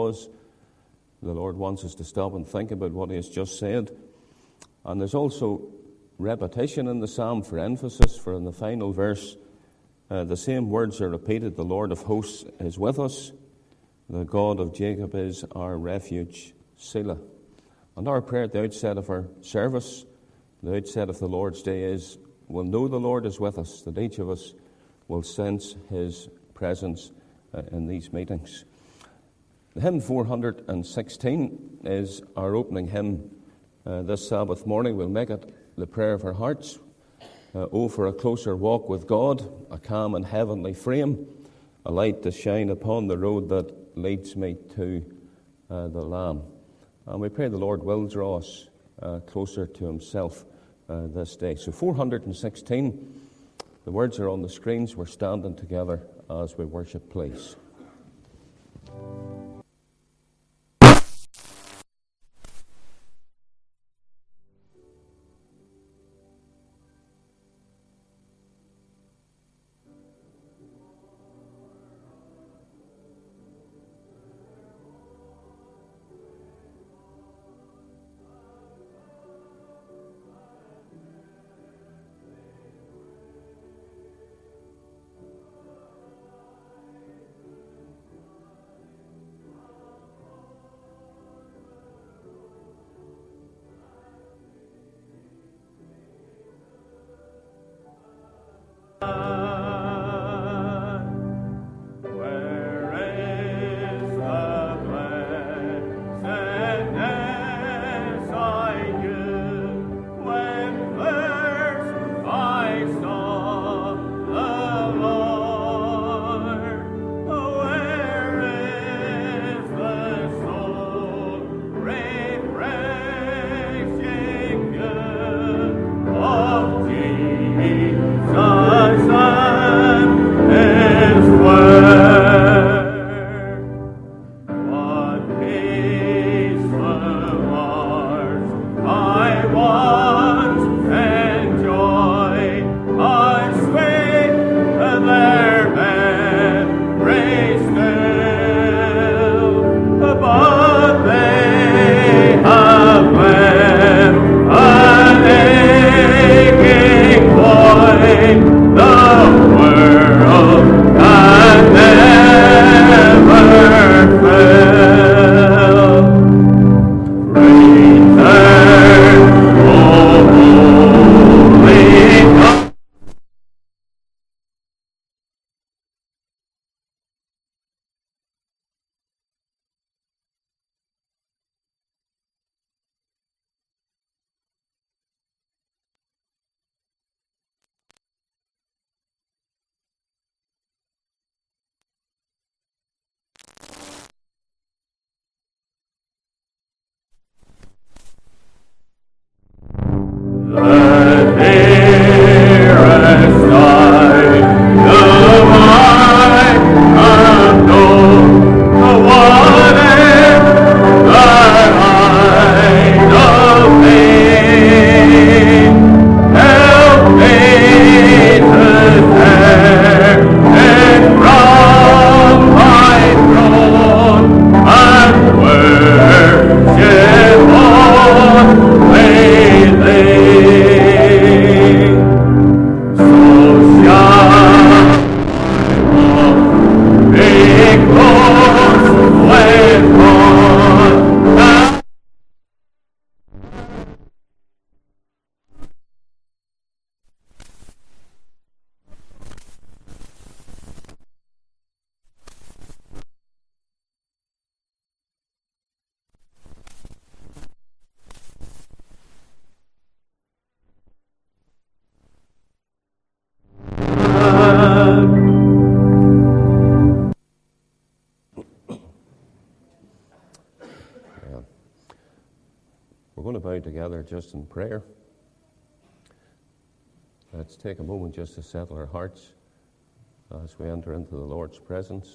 The Lord wants us to stop and think about what He has just said. And there's also repetition in the psalm for emphasis, for in the final verse, the same words are repeated. The Lord of hosts is with us. The God of Jacob is our refuge, Selah. And our prayer at the outset of our service, the outset of the Lord's Day, is we'll know the Lord is with us, that each of us will sense His presence in these meetings. The hymn 416 is our opening hymn this Sabbath morning. We'll make it the prayer of our hearts. Oh, for a closer walk with God, a calm and heavenly frame, a light to shine upon the road that leads me to the Lamb. And we pray the Lord will draw us closer to Himself this day. So 416, the words are on the screens. We're standing together as we worship, please. Together just in prayer. Let's take a moment just to settle our hearts as we enter into the Lord's presence.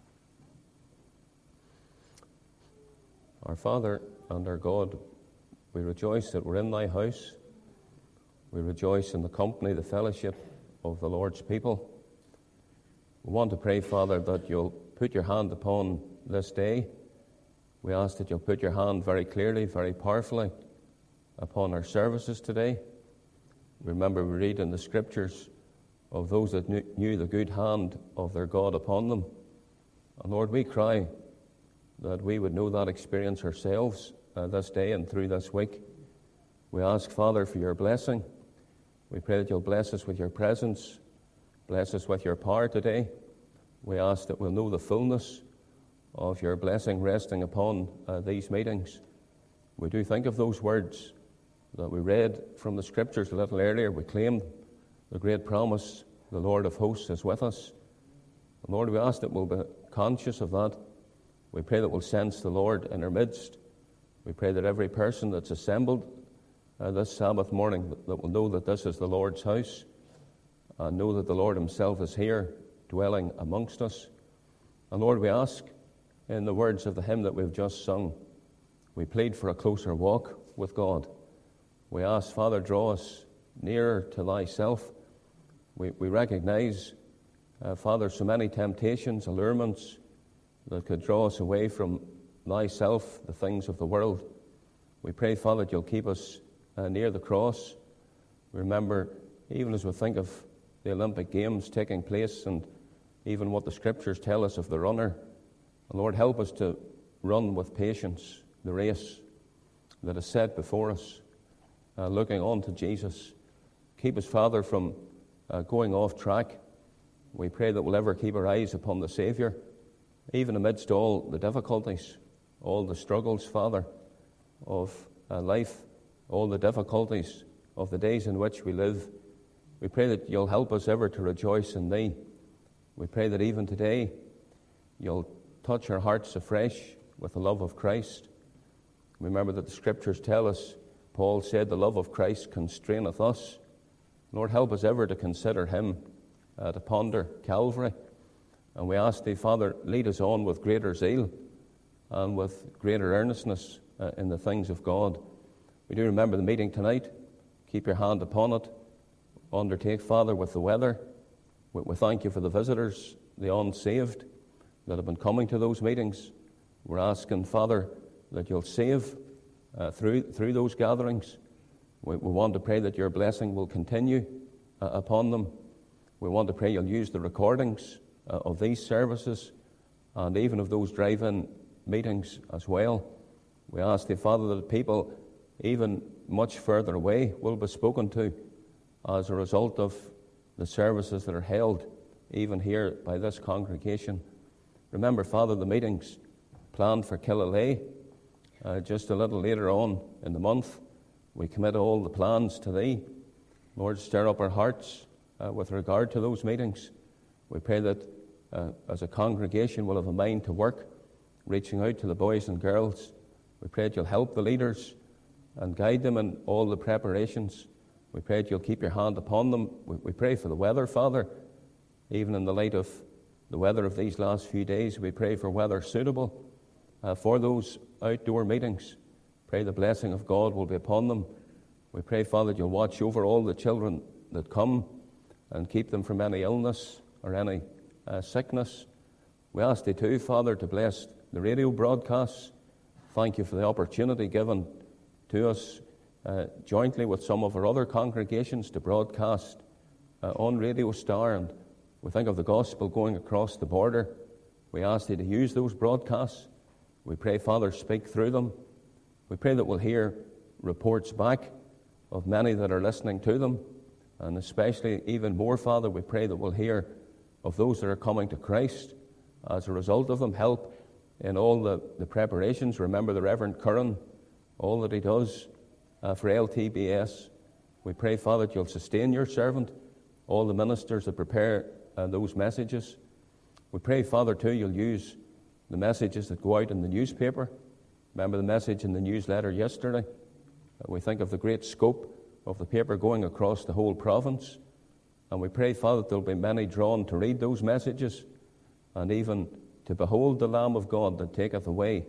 Our Father and our God, we rejoice that we're in Thy house. We rejoice in the company, the fellowship of the Lord's people. We want to pray, Father, that You'll put Your hand upon this day, We ask that you'll put your hand very clearly, very powerfully upon our services today. Remember, we read in the Scriptures of those that knew the good hand of their God upon them. And Lord, we cry that we would know that experience ourselves this day and through this week. We ask, Father, for your blessing. We pray that you'll bless us with your presence, bless us with your power today. We ask that we'll know the fullness of your blessing resting upon these meetings. We do think of those words that we read from the Scriptures a little earlier. We claim the great promise, the Lord of hosts is with us. And Lord, we ask that we'll be conscious of that. We pray that we'll sense the Lord in our midst. We pray that every person that's assembled this Sabbath morning, that will know that this is the Lord's house, and know that the Lord himself is here, dwelling amongst us. And Lord, we ask, in the words of the hymn that we've just sung, we plead for a closer walk with God. We ask, Father, draw us nearer to thyself. We recognize, Father, so many temptations, allurements that could draw us away from thyself, the things of the world. We pray, Father, that you'll keep us near the cross. Remember, even as we think of the Olympic Games taking place and even what the Scriptures tell us of the runner, Lord, help us to run with patience the race that is set before us, looking on to Jesus. Keep us, Father, from going off track. We pray that we'll ever keep our eyes upon the Saviour, even amidst all the difficulties, all the struggles, Father, of life, all the difficulties of the days in which we live. We pray that you'll help us ever to rejoice in thee. We pray that even today you'll touch our hearts afresh with the love of Christ. Remember that the Scriptures tell us, Paul said, the love of Christ constraineth us. Lord, help us ever to consider him, to ponder Calvary. And we ask thee, Father, lead us on with greater zeal and with greater earnestness in the things of God. We do remember the meeting tonight. Keep your hand upon it. Undertake, Father, with the weather. We thank you for the visitors, the unsaved, that have been coming to those meetings. We're asking, Father, that you'll save through those gatherings. We want to pray that your blessing will continue upon them. We want to pray you'll use the recordings of these services and even of those drive-in meetings as well. We ask thee, Father, that people even much further away will be spoken to as a result of the services that are held even here by this congregation. Remember, Father, the meetings planned for Killalay just a little later on in the month. We commit all the plans to thee. Lord, stir up our hearts with regard to those meetings. We pray that as a congregation we'll have a mind to work, reaching out to the boys and girls. We pray that you'll help the leaders and guide them in all the preparations. We pray that you'll keep your hand upon them. We pray for the weather, Father, even in the light of the weather of these last few days. We pray for weather suitable for those outdoor meetings. Pray the blessing of God will be upon them. We pray, Father, that you'll watch over all the children that come and keep them from any illness or any sickness. We ask thee too, Father, to bless the radio broadcasts. Thank you for the opportunity given to us jointly with some of our other congregations to broadcast on Radio Star. And we think of the gospel going across the border. We ask thee to use those broadcasts. We pray, Father, speak through them. We pray that we'll hear reports back of many that are listening to them. And especially, even more, Father, we pray that we'll hear of those that are coming to Christ as a result of them. Help in all the preparations. Remember the Reverend Curran, all that he does for LTBS. We pray, Father, that you'll sustain your servant, all the ministers that prepare those messages. We pray, Father, too, you'll use the messages that go out in the newspaper. Remember the message in the newsletter yesterday. We think of the great scope of the paper going across the whole province. And we pray, Father, that there'll be many drawn to read those messages and even to behold the Lamb of God that taketh away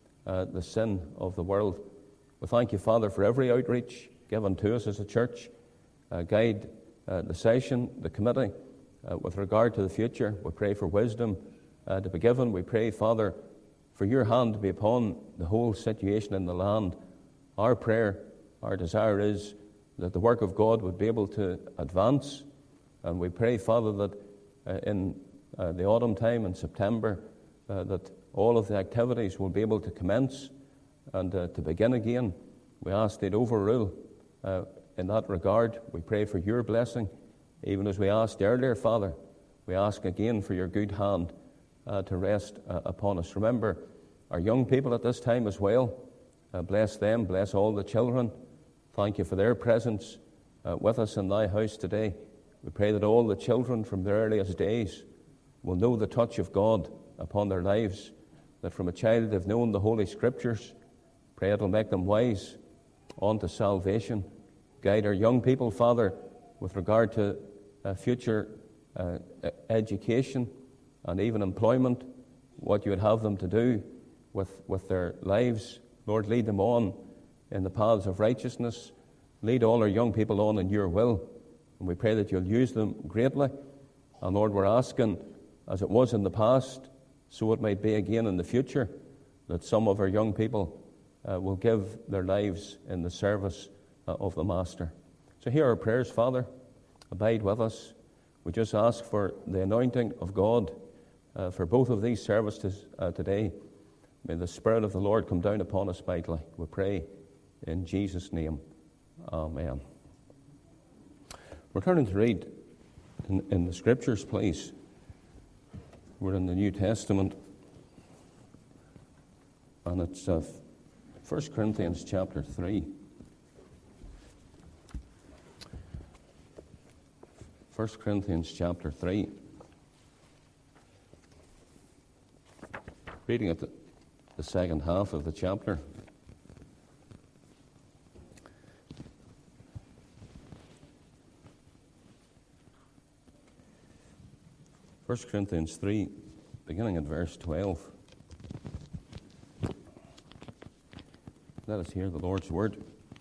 the sin of the world. We thank you, Father, for every outreach given to us as a church. Guide the session, the committee, with regard to the future. We pray for wisdom to be given. We pray, Father, for your hand to be upon the whole situation in the land. Our prayer, our desire is that the work of God would be able to advance. And we pray, Father, that in the autumn time in September, that all of the activities will be able to commence and to begin again. We ask they'd overrule in that regard. We pray for your blessing, even as we asked earlier, Father. We ask again for your good hand to rest upon us. Remember our young people at this time as well. Bless them, bless all the children. Thank you for their presence with us in thy house today. We pray that all the children from their earliest days will know the touch of God upon their lives, that from a child they've known the Holy Scriptures. Pray it'll make them wise unto salvation. Guide our young people, Father, with regard to future education and even employment, what you would have them to do with their lives. Lord, lead them on in the paths of righteousness. Lead all our young people on in your will. And we pray that you'll use them greatly. And Lord, we're asking, as it was in the past, so it might be again in the future, that some of our young people will give their lives in the service of the Master. So hear our prayers, Father. Abide with us. We just ask for the anointing of God for both of these services today. May the Spirit of the Lord come down upon us mightily. We pray in Jesus' name. Amen. We're turning to read in the Scriptures, please. We're in the New Testament, and it's 1 Corinthians chapter 3. 1 Corinthians chapter 3. Reading at the second half of the chapter. First Corinthians 3, beginning at verse 12. Let us hear the Lord's word.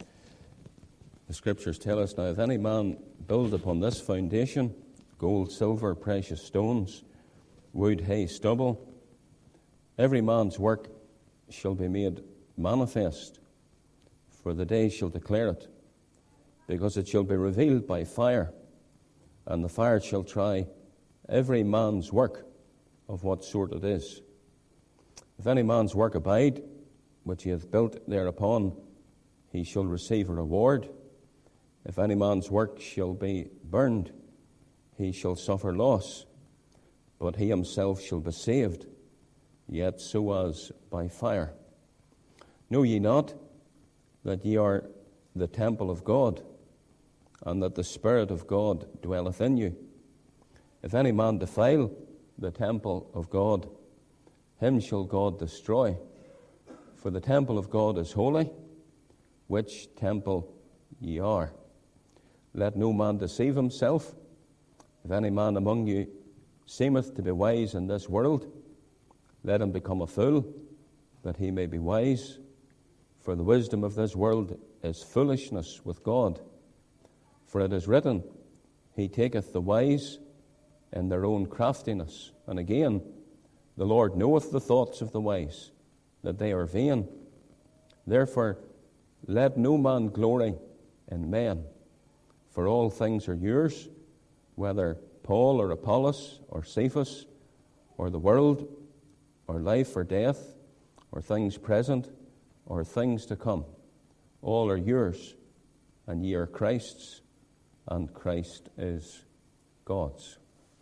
The Scriptures tell us, now if any man build upon this foundation, gold, silver, precious stones, wood, hay, stubble, every man's work shall be made manifest, for the day shall declare it, because it shall be revealed by fire, and the fire shall try every man's work of what sort it is. If any man's work abide, which he hath built thereupon, he shall receive a reward. If any man's work shall be burned, he shall suffer loss, but he himself shall be saved, yet so as by fire. Know ye not that ye are the temple of God, and that the Spirit of God dwelleth in you? If any man defile the temple of God, him shall God destroy. For the temple of God is holy, which temple ye are. Let no man deceive himself. If any man among you seemeth to be wise in this world, let him become a fool, that he may be wise. For the wisdom of this world is foolishness with God. For it is written, He taketh the wise in their own craftiness. And again, the Lord knoweth the thoughts of the wise, that they are vain. Therefore, let no man glory in men, for all things are yours, whether Paul or Apollos or Cephas or the world or life or death or things present or things to come. All are yours, and ye are Christ's, and Christ is God's.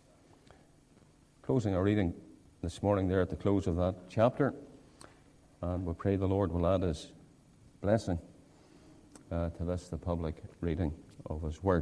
Closing our reading this morning there at the close of that chapter, and we pray the Lord will add His blessing to this, the public reading of His Word.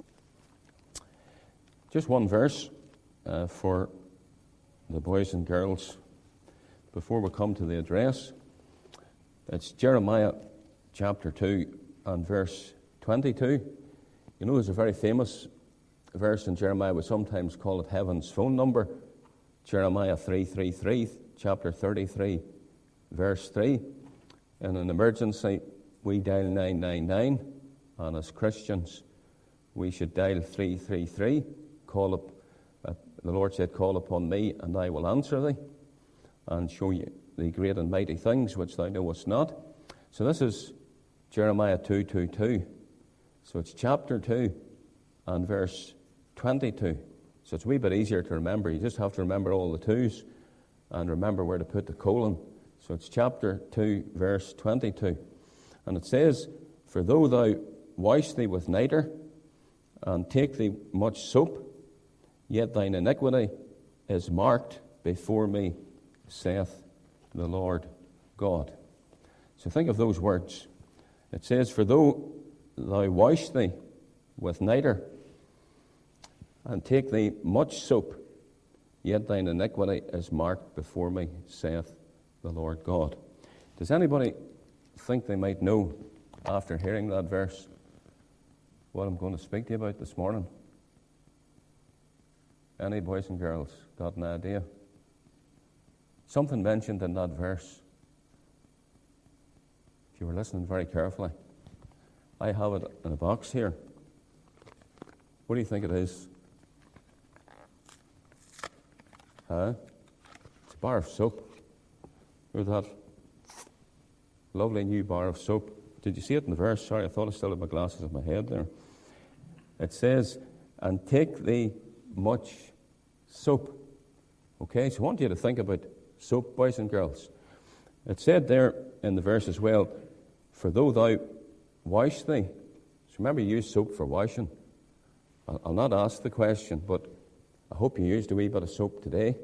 Just one verse for the boys and girls before we come to the address. It's Jeremiah chapter 2 and verse 22. You know, there's a very famous verse in Jeremiah. We sometimes call it heaven's phone number. Jeremiah 3:33, chapter 33, verse 3. In an emergency, we dial 999, and as Christians, we should dial 333. Call up. The Lord said, "Call upon me, and I will answer thee, and show you the great and mighty things which thou knowest not. So this is Jeremiah 2:22. So it's chapter 2 and verse 22. So it's a wee bit easier to remember. You just have to remember all the twos and remember where to put the colon. So it's chapter 2, verse 22. And it says, For though thou wash thee with nitre, and take thee much soap, yet thine iniquity is marked before me, saith the Lord God. So think of those words. It says, For though thou wash thee with nitre, and take thee much soap, yet thine iniquity is marked before me, saith the Lord God. Does anybody think they might know, after hearing that verse, what I'm going to speak to you about this morning? Any boys and girls got an idea? Something mentioned in that verse. If you were listening very carefully, I have it in a box here. What do you think it is? It's a bar of soap. With that lovely new bar of soap. Did you see it in the verse? Sorry, I thought I still had my glasses in my head there. It says, and take thee much soap. Okay, so I want you to think about soap, boys and girls. It said there in the verse as well, for though thou wash thee. So remember, you use soap for washing. I'll not ask the question, but I hope you used a wee bit of soap today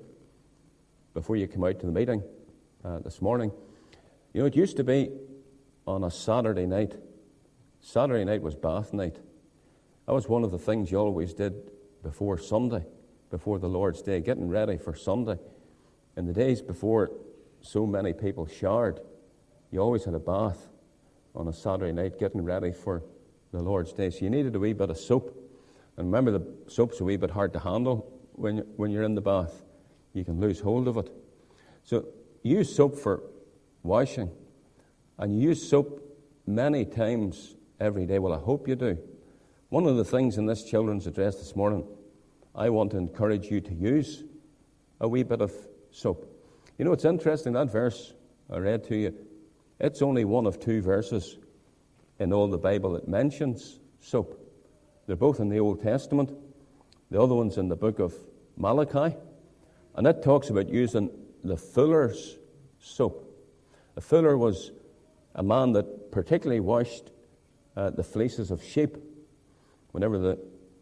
before you come out to the meeting this morning. You know, it used to be on a Saturday night. Saturday night was bath night. That was one of the things you always did before Sunday, before the Lord's Day, getting ready for Sunday. In the days before so many people showered, you always had a bath on a Saturday night, getting ready for the Lord's Day. So you needed a wee bit of soap. And remember, the soap's a wee bit hard to handle when you're in the bath. You can lose hold of it. So you use soap for washing, and you use soap many times every day. Well, I hope you do. One of the things in this children's address this morning, I want to encourage you to use a wee bit of soap. You know, it's interesting, that verse I read to you, it's only one of two verses in all the Bible that mentions soap. They're both in the Old Testament. The other one's in the book of Malachi, and it talks about using the fuller's soap. A fuller was a man that particularly washed the fleeces of sheep. Whenever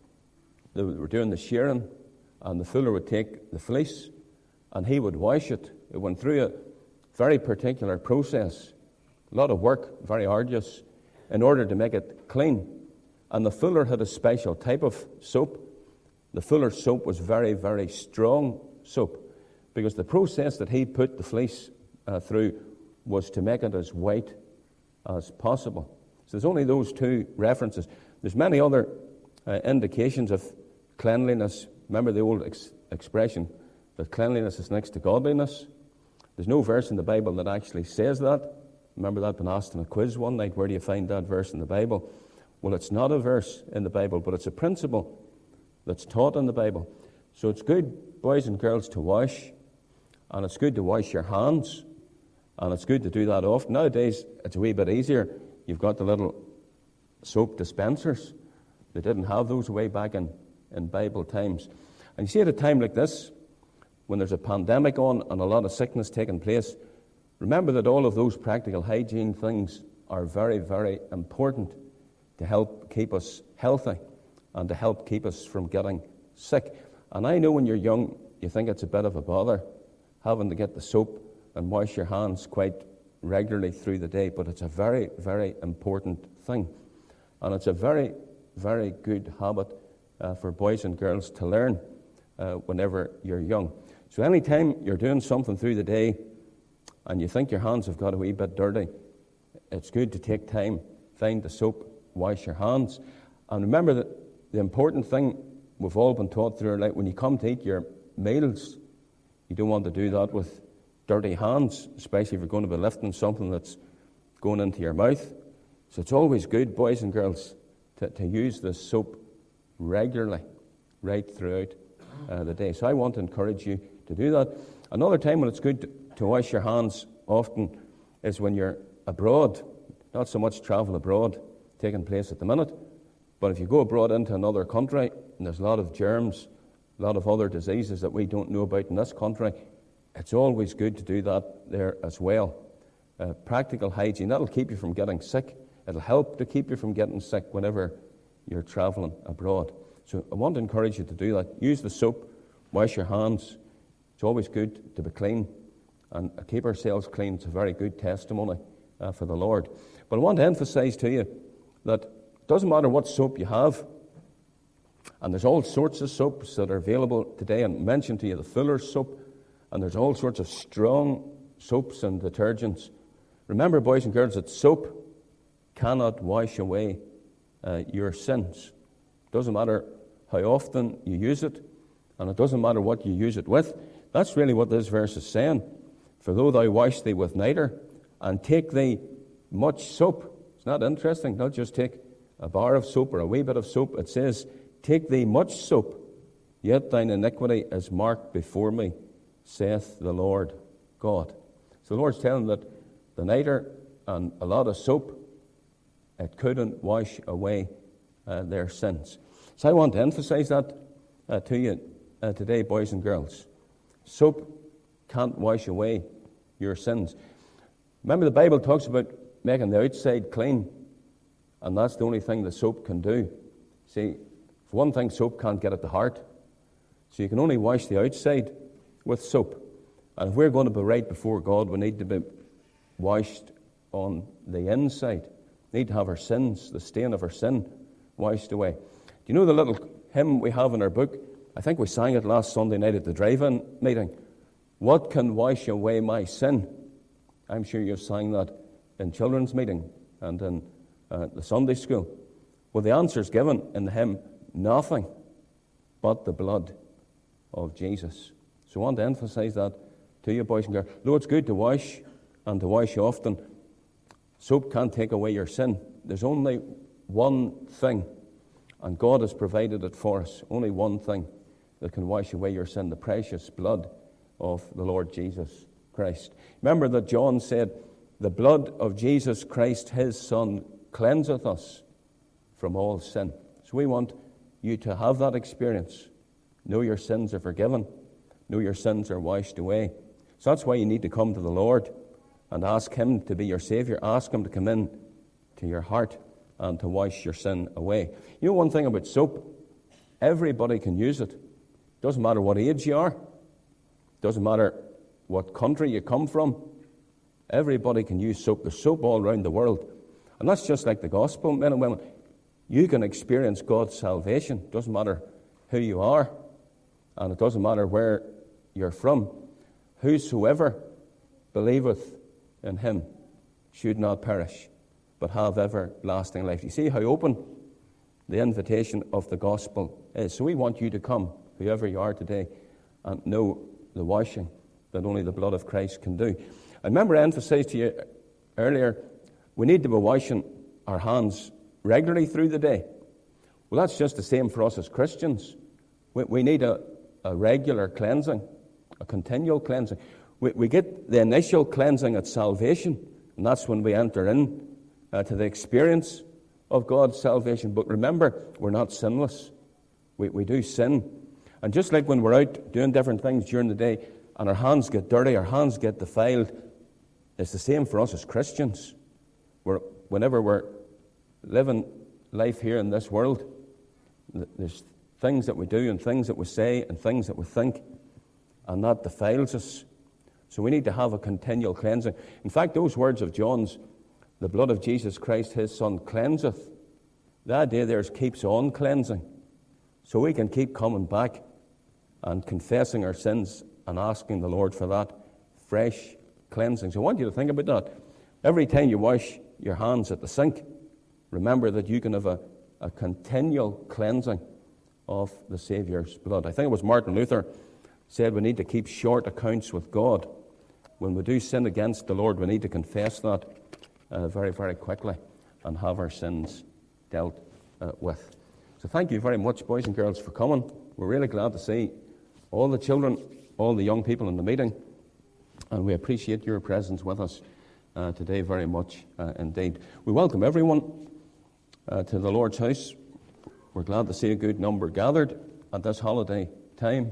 they were doing the shearing, and the fuller would take the fleece and he would wash it. It went through a very particular process, a lot of work, very arduous, in order to make it clean. And the fuller had a special type of soap. The fuller's soap was very, very strong soap, because the process that he put the fleece through was to make it as white as possible. So there's only those two references. There's many other indications of cleanliness. Remember the old expression that cleanliness is next to godliness? There's no verse in the Bible that actually says that. Remember that been asked in a quiz one night, where do you find that verse in the Bible? Well, it's not a verse in the Bible, but it's a principle that's taught in the Bible. So it's good, boys and girls, to wash, and it's good to wash your hands, and it's good to do that often. Nowadays, it's a wee bit easier. You've got the little soap dispensers. They didn't have those way back in Bible times. And you see, at a time like this, when there's a pandemic on and a lot of sickness taking place, remember that all of those practical hygiene things are very, very important to help keep us healthy and to help keep us from getting sick. And I know when you're young, you think it's a bit of a bother having to get the soap and wash your hands quite regularly through the day, but it's a very, very important thing. And it's a very, very good habit for boys and girls to learn whenever you're young. So anytime you're doing something through the day and you think your hands have got a wee bit dirty, it's good to take time, find the soap, wash your hands. And remember that the important thing we've all been taught through our life, when you come to eat your meals, you don't want to do that with dirty hands, especially if you're going to be lifting something that's going into your mouth. So it's always good, boys and girls, to use this soap regularly, right throughout the day. So I want to encourage you to do that. Another time when it's good to wash your hands often is when you're abroad. Not so much travel abroad taking place at the minute, but if you go abroad into another country and there's a lot of germs, a lot of other diseases that we don't know about in this country, it's always good to do that there as well. Practical hygiene, that'll keep you from getting sick. It'll help to keep you from getting sick whenever you're traveling abroad. So I want to encourage you to do that. Use the soap, wash your hands. It's always good to be clean and keep ourselves clean. It's a very good testimony for the Lord. But I want to emphasize to you that it doesn't matter what soap you have, and there's all sorts of soaps that are available today. I mentioned to you the Fuller's soap, and there's all sorts of strong soaps and detergents. Remember, boys and girls, that soap cannot wash away your sins. It doesn't matter how often you use it, and it doesn't matter what you use it with. That's really what this verse is saying. For though thou wash thee with niter, and take thee much soap. It's not interesting, not just take a bar of soap or a wee bit of soap. It says, take thee much soap, yet thine iniquity is marked before me, saith the Lord God. So the Lord's telling that the niter and a lot of soap, it couldn't wash away their sins. So I want to emphasize that to you today, boys and girls. Soap can't wash away your sins. Remember, the Bible talks about making the outside clean, and that's the only thing the soap can do. See, for one thing, soap can't get at the heart, so you can only wash the outside with soap. And if we're going to be right before God, we need to be washed on the inside. We need to have our sins, the stain of our sin, washed away. Do you know the little hymn we have in our book? I think we sang it last Sunday night at the drive-in meeting. What can wash away my sin? I'm sure you've sang that in children's meeting and in the Sunday school. Well, the answer is given in the hymn, nothing but the blood of Jesus. So I want to emphasize that to you, boys and girls. Though it's good to wash and to wash often, soap can't take away your sin. There's only one thing, and God has provided it for us. Only one thing that can wash away your sin, the precious blood of the Lord Jesus Christ. Remember that John said, the blood of Jesus Christ, his Son, cleanseth us from all sin. So we want you to have that experience. Know your sins are forgiven. Know your sins are washed away. So that's why you need to come to the Lord and ask him to be your Savior. Ask him to come in to your heart and to wash your sin away. You know one thing about soap? Everybody can use it. Doesn't matter what age you are. Doesn't matter what country you come from. Everybody can use soap. There's soap all around the world. And that's just like the gospel, men and women. You can experience God's salvation. It doesn't matter who you are, and it doesn't matter where you're from. Whosoever believeth in him should not perish, but have everlasting life. You see how open the invitation of the gospel is. So we want you to come, whoever you are today, and know the washing that only the blood of Christ can do. I remember I emphasized to you earlier, we need to be washing our hands regularly through the day. Well, that's just the same for us as Christians. We need a regular cleansing, a continual cleansing. We get the initial cleansing at salvation, and that's when we enter in to the experience of God's salvation. But remember, we're not sinless. We do sin. And just like when we're out doing different things during the day and our hands get dirty, our hands get defiled, it's the same for us as Christians. Whenever we're living life here in this world, there's things that we do and things that we say and things that we think, and that defiles us. So we need to have a continual cleansing. In fact, those words of John's, the blood of Jesus Christ, his Son, cleanseth, the idea there is keeps on cleansing. So we can keep coming back and confessing our sins and asking the Lord for that fresh cleansing. So I want you to think about that. Every time you wash your hands at the sink, remember that you can have a continual cleansing of the Saviour's blood. I think it was Martin Luther said we need to keep short accounts with God. When we do sin against the Lord, we need to confess that very, very quickly and have our sins dealt with. So thank you very much, boys and girls, for coming. We're really glad to see all the children, all the young people in the meeting. And we appreciate your presence with us today very much indeed. We welcome everyone to the Lord's house. We're glad to see a good number gathered at this holiday time.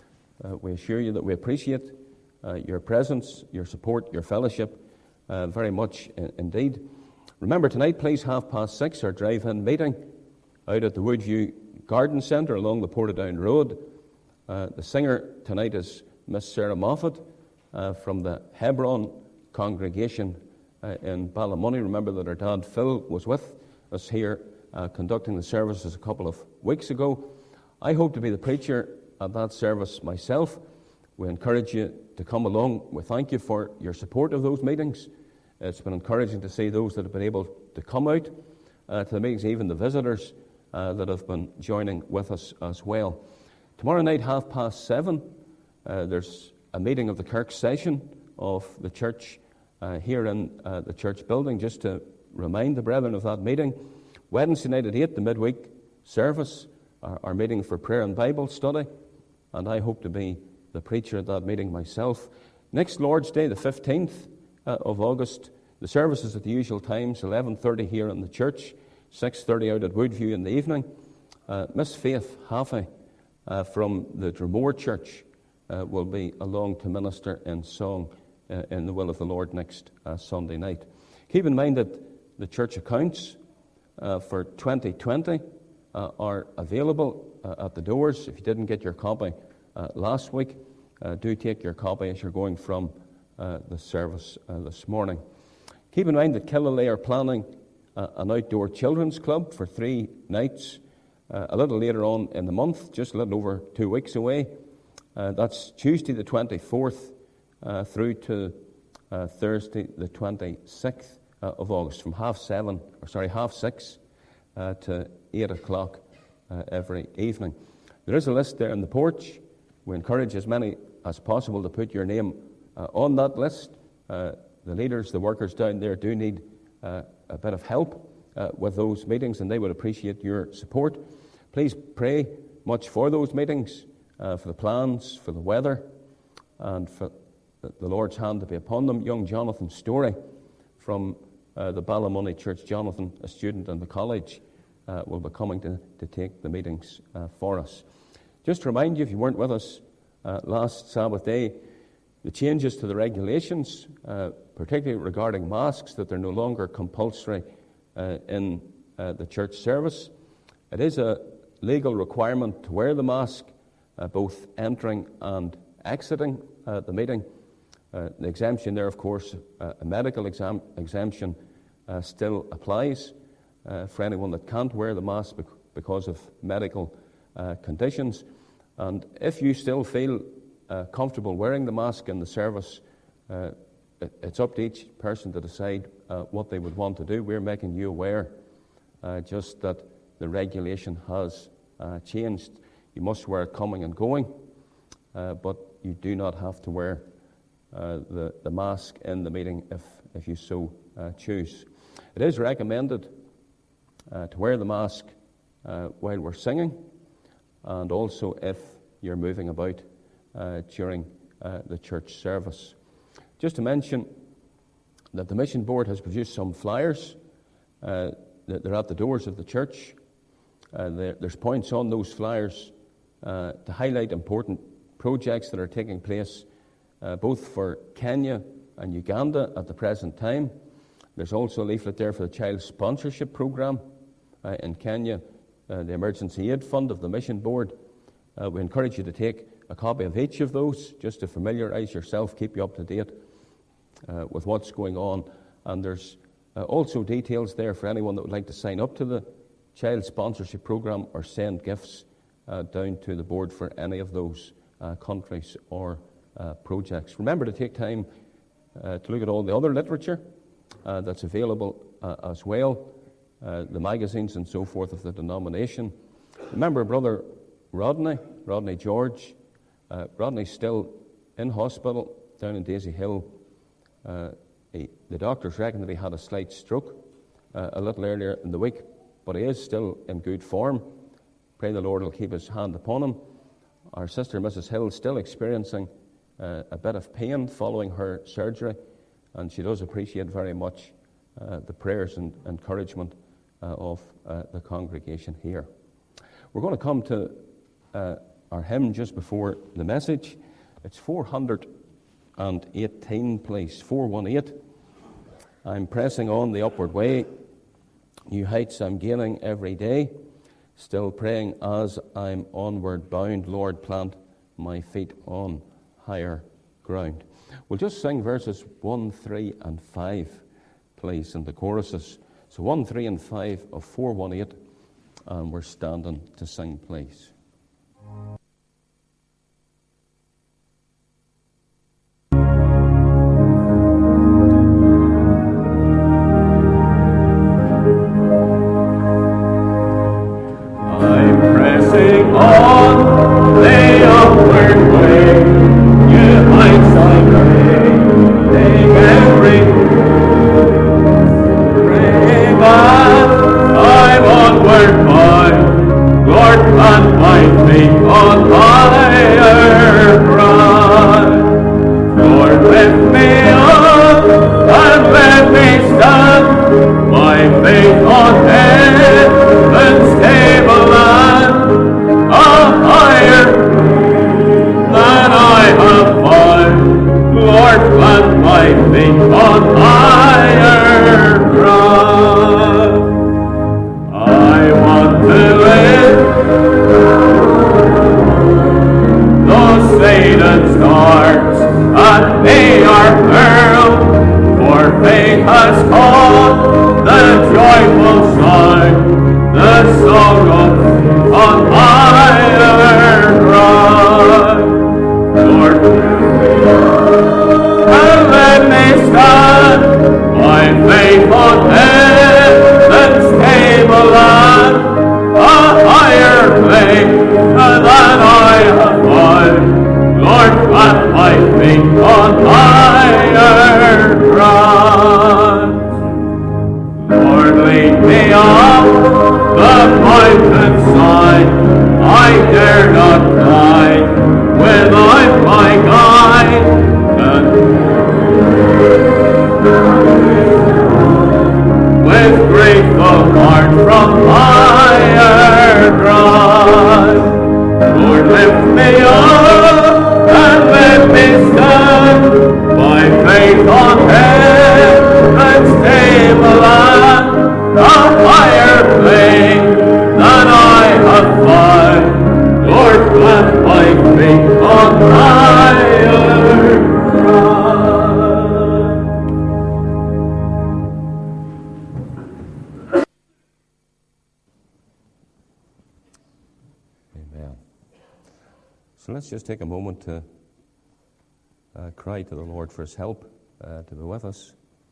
We assure you that we appreciate your presence, your support, your fellowship very much indeed. Remember tonight, please, 6:30, our drive-in meeting out at the Woodview Garden Centre along the Portadown Road. The singer tonight is Miss Sarah Moffat from the Hebron congregation in Ballymoney. Remember that our dad Phil was with us here conducting the services a couple of weeks ago. I hope to be the preacher at that service myself. We encourage you to come along. We thank you for your support of those meetings. It's been encouraging to see those that have been able to come out to the meetings, even the visitors that have been joining with us as well. Tomorrow night, 7:30, there's a meeting of the Kirk session of the church here in the church building, just to remind the brethren of that meeting. Wednesday night at 8, the midweek service, our meeting for prayer and Bible study, and I hope to be the preacher at that meeting myself. Next Lord's Day, the 15th of August, the service is at the usual times, 11:30 here in the church, 6:30 out at Woodview in the evening. Miss Faith Haffey from the Dromore Church will be along to minister in song in the will of the Lord next Sunday night. Keep in mind that the church accounts for 2020 are available at the doors. If you didn't get your copy last week, do take your copy as you're going from the service this morning. Keep in mind that Killaloe are planning an outdoor children's club for 3 nights a little later on in the month, just a little over 2 weeks away. That's Tuesday the 24th through to Thursday the 26th of August, from 6:30 to 8 o'clock every evening. There is a list there in the porch. We encourage as many as possible to put your name on that list. The leaders, the workers down there do need a bit of help with those meetings, and they would appreciate your support. Please pray much for those meetings, for the plans, for the weather, and for the Lord's hand to be upon them. Young Jonathan Story from the Ballymoney Church, Jonathan, a student in the college, will be coming to take the meetings for us. Just to remind you, if you weren't with us last Sabbath day, the changes to the regulations, particularly regarding masks, that they're no longer compulsory in the church service. It is a legal requirement to wear the mask both entering and exiting the meeting. The exemption there, of course, a medical exemption still applies for anyone that can't wear the mask because of medical conditions. And if you still feel comfortable wearing the mask in the service, it's up to each person to decide what they would want to do. We're making you aware just that the regulation has changed. You must wear it coming and going, but you do not have to wear the mask in the meeting if you so choose. It is recommended to wear the mask while we're singing, and also if you're moving about during the church service. Just to mention that the Mission Board has produced some flyers. They're at the doors of the church. There's points on those flyers to highlight important projects that are taking place both for Kenya and Uganda at the present time. There's also a leaflet there for the Child Sponsorship Program in Kenya, the Emergency Aid Fund of the Mission Board. We encourage you to take a copy of each of those just to familiarise yourself, keep you up to date with what's going on. And there's also details there for anyone that would like to sign up to the Child Sponsorship Program or send gifts down to the board for any of those countries or projects. Remember to take time to look at all the other literature that's available as well, the magazines and so forth of the denomination. Remember Brother Rodney George. Rodney's still in hospital down in Daisy Hill. The doctors reckon that he had a slight stroke a little earlier in the week, but he is still in good form. Pray the Lord will keep his hand upon him. Our sister, Mrs. Hill, is still experiencing a bit of pain following her surgery, and she does appreciate very much the prayers and encouragement of the congregation here. We're going to come to our hymn just before the message. It's 418, please. 418. I'm pressing on the upward way. New heights I'm gaining every day. Still praying as I'm onward bound. Lord, plant my feet on higher ground. We'll just sing verses 1, 3, and 5, please, in the choruses. So 1, 3, and 5 of 418, and we're standing to sing, please. I'm pressing on the upward way. New heights I'm gaining every brave as I'm onward bound. Lord, plant my feet on higher ground. Lord, lift me up and let me stand. My faith on heaven's table land, a higher than I have found. Lord, plant my feet on higher ground. I want to live though Satan's darts at me are hurled, for faith has called the joyful sound, the song of on higher ground. Lord, and let me stand, my faith on heaven's table land, a higher place than I have found. Lord, plant my feet on higher ground. Lord, lead me up the mountainside. I dare not ride without my guide. With grateful heart from higher ground. Lord, lift me up and let me stand. My faith on heaven's table land, a higher plane than I have found. Lord, plant my feet on higher ground. Amen. So let's just take a moment to cry to the Lord for his help to be with us.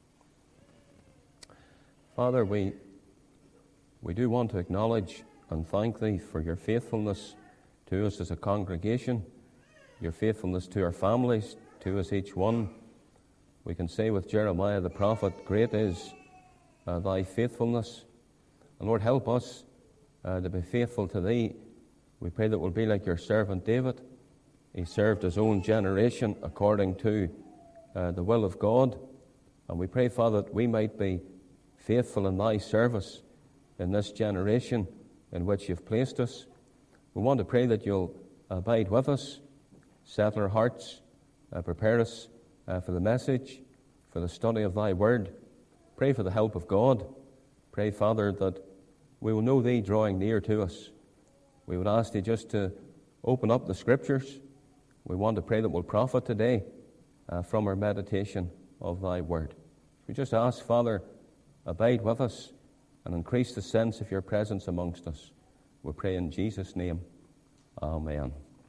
Father, we do want to acknowledge and thank thee for your faithfulness to us as a congregation, your faithfulness to our families, to us each one. We can say with Jeremiah the prophet, great is thy faithfulness. And Lord, help us to be faithful to thee. We pray that we'll be like your servant David. He served his own generation according to the will of God. And we pray, Father, that we might be faithful in thy service in this generation in which you've placed us. We want to pray that you'll abide with us, settle our hearts, prepare us for the message, for the study of thy word. Pray for the help of God. Pray, Father, that we will know thee drawing near to us. We would ask thee just to open up the scriptures. We want to pray that we'll profit today from our meditation of thy word. We just ask, Father, abide with us and increase the sense of your presence amongst us. We pray in Jesus' name. Amen.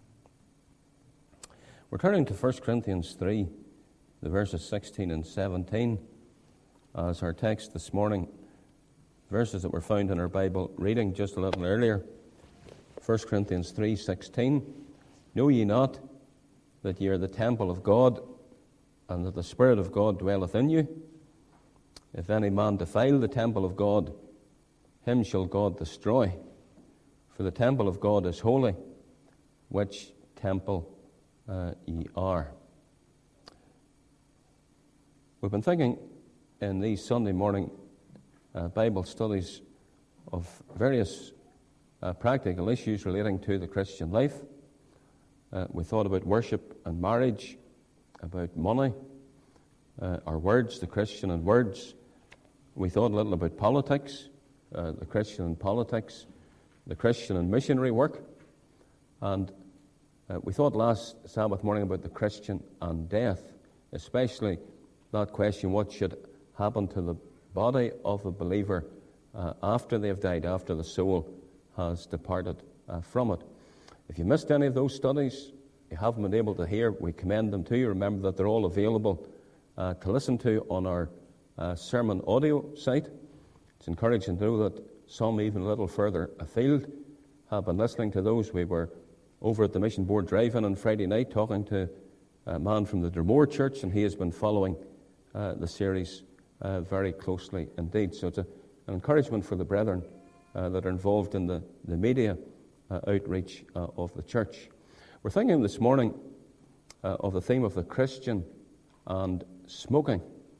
We're turning to 1 Corinthians 3, the verses 16 and 17 as our text this morning. Verses that were found in our Bible reading just a little earlier. 1 Corinthians 3:16. Know ye not that ye are the temple of God, and that the Spirit of God dwelleth in you? If any man defile the temple of God, him shall God destroy. For the temple of God is holy, which temple ye are. We've been thinking in these Sunday morning Bible studies of various practical issues relating to the Christian life. We thought about worship and marriage, about money, our words, the Christian and words. We thought a little about politics, the Christian and politics, the Christian and missionary work. And we thought last Sabbath morning about the Christian and death, especially that question, what should happen to the body of a believer after they have died, after the soul has departed from it. If you missed any of those studies, you haven't been able to hear, we commend them to you. Remember that they're all available to listen to on our sermon audio site. It's encouraging to know that some even a little further afield have been listening to those. We were over at the Mission Board Drive-In on Friday night talking to a man from the Dromore Church, and he has been following the series very closely indeed. So it's an encouragement for the brethren that are involved in the media outreach of the church. We're thinking this morning of the theme of the Christian and smoking.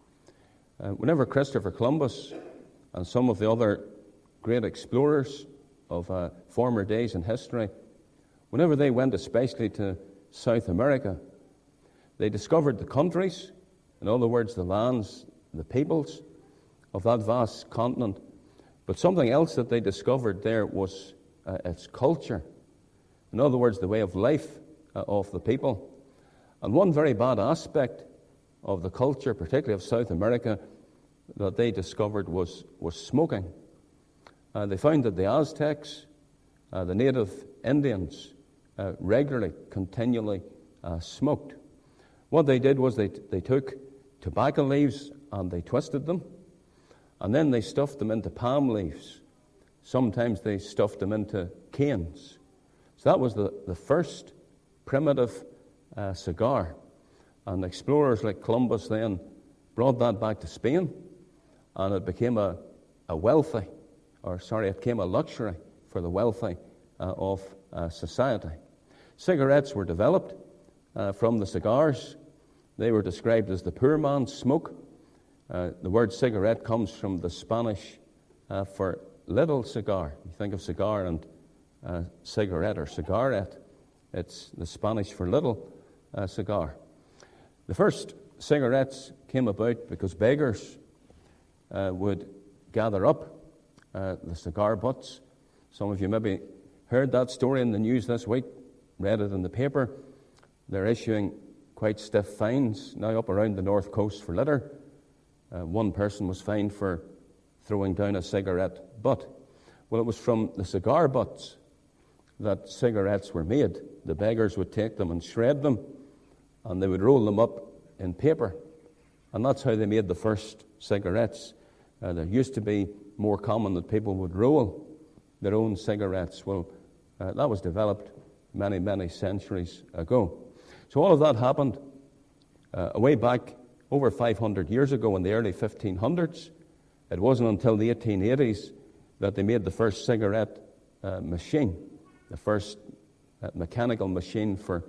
Whenever Christopher Columbus and some of the other great explorers of former days in history, whenever they went especially to South America, they discovered the countries, in other words, the lands, the peoples of that vast continent. But something else that they discovered there was its culture. In other words, the way of life of the people. And one very bad aspect of the culture, particularly of South America, that they discovered was smoking. They found that the Aztecs, the native Indians, regularly, continually smoked. What they did was they took tobacco leaves and they twisted them, and then they stuffed them into palm leaves. Sometimes they stuffed them into canes. So that was the first primitive cigar. And explorers like Columbus then brought that back to Spain, and it became it became a luxury for the wealthy of society. Cigarettes were developed from the cigars. They were described as the poor man's smoke. The word cigarette comes from the Spanish for little cigar. You think of cigar and cigarette or cigarette. It's the Spanish for little cigar. The first cigarettes came about because beggars would gather up the cigar butts. Some of you maybe heard that story in the news this week, read it in the paper. They're issuing quite stiff fines now up around the north coast for litter. One person was fined for throwing down a cigarette butt. Well, it was from the cigar butts that cigarettes were made. The beggars would take them and shred them, and they would roll them up in paper. And that's how they made the first cigarettes. There used to be more common that people would roll their own cigarettes. Well, that was developed many, many centuries ago. So all of that happened way back over 500 years ago in the early 1500s. It wasn't until the 1880s that they made the first cigarette machine, the first mechanical machine for